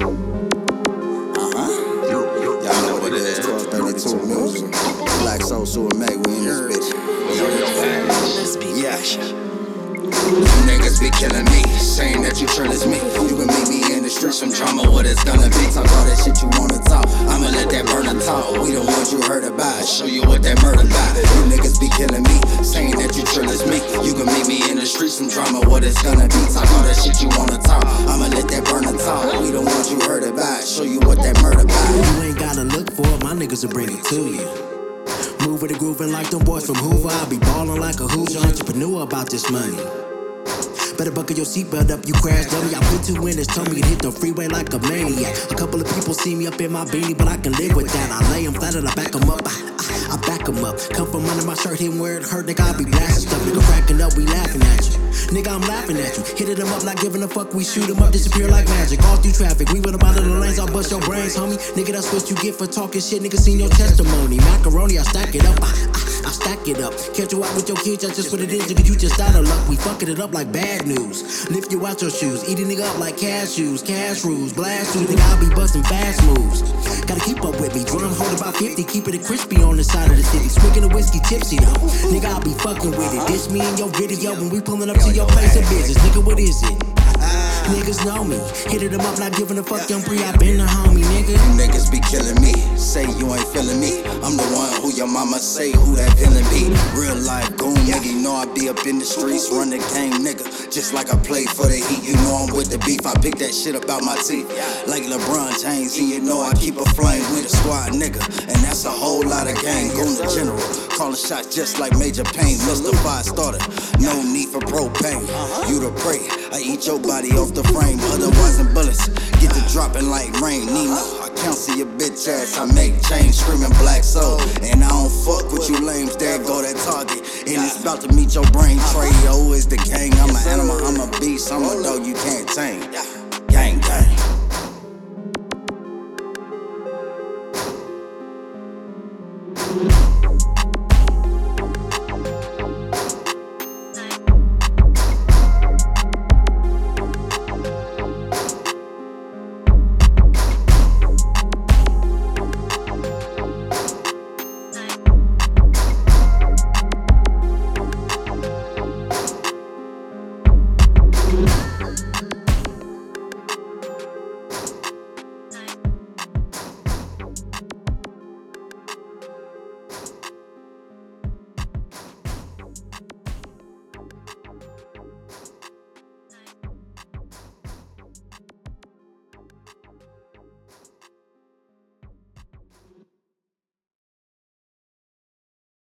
Y'all know what it is. 1232 Music. Black Soul Sewer Mag, we in this bitch. Yeah. Niggas be killing me, saying that you trill as me. You can meet me in the streets, some drama, what it's gonna be. Talk all that shit you wanna talk, I'ma let that burner talk. We the ones you heard about, show you what that murder about. You niggas be killing me, saying that you trill as me. You can meet me in the streets, some drama, what it's gonna be. Talk all that shit you wanna talk, I'ma let that burner talk. We the ones you heard about, show you what that murder about. You ain't gotta look for it, my niggas will bring it to you. Moving and grooving like them boys from Hoover. I be ballin' like a Hoosier entrepreneur about this money. Better buckle your seatbelt up, you crash dummy. I put 2 in this tummy and hit the freeway like a maniac. A couple of people see me up in my beanie, but I can live with that. I lay them flat and I back them up. I back them up. Come from under my shirt, hitting where it hurt. Nigga, I be blasting stuff. Nigga, cracking up, we laughing at you. Nigga, I'm laughing at you. Hitting them up, not giving a fuck. We shoot them up, disappear like magic. All through traffic, we went up out of the lanes. I'll bust your brains, homie. Nigga, that's what you get for talking shit. Nigga, seen your testimony. Macaroni, I stack it up. I stack it up. Catch you out with your kids, that's just what it is. Nigga, you just out of luck. We fucking it up like bad news. Lift you out your shoes. Eat a nigga up like cashews. Cash rules, blast you. Nigga, I'll be busting fast moves. Gotta keep up with me. Drum hold about 50. Keeping it crispy on the side of the city. Swigging the whiskey tipsy though. Nigga, I'll be fucking with it. Dish me in your video when we pulling up to your place of business. Nigga, what is it? Niggas know me. Hitting them up, not giving a fuck. Young Pre, I been the homie, nigga. You niggas be killing me. Say you ain't feeling me. I'm the one who your mama say who that villain be. Real life goon, nigga. You know I be up in the streets, run the game, nigga. Just like I play for the Heat. You know I'm with the beef. I pick that shit up out my teeth. Like LeBron James, and you know I keep a flame with a squad, nigga. And that's a whole lot of gang. Goon the general, calling shots just like Major Payne. Mr. Five starter, no need for propane. You the prey, I eat your body off the frame. Otherwise them bullets get to dropping like rain. Nemo, I counsel your bitch ass. I make change, screaming Black Soul. And I don't fuck with you lames. There go that target, and it's about to meet your brain. Trey O is the gang. I'm an animal, I'm a beast, I'm a dog you can't tame. Gang.